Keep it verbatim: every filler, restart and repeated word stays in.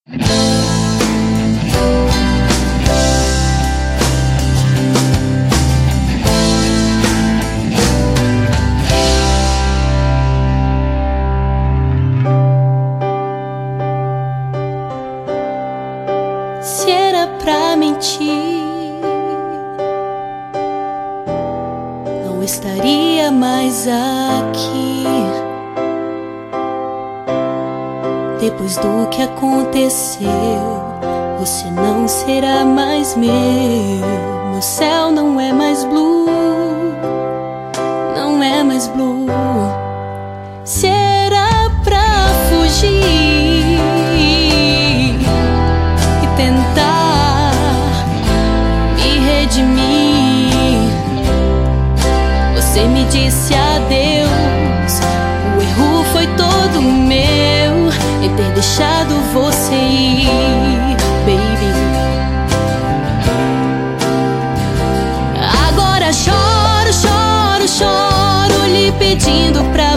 Se era pra mentir, não estaria mais aqui. Depois do que aconteceu, você não será mais meu. Meu céu não é mais blue, não é mais blue. Se era pra fugir e tentar me redimir, você me disse adeus. O erro foi todo meu em ter deixado você ir, baby. Agora choro, choro, choro, lhe pedindo pra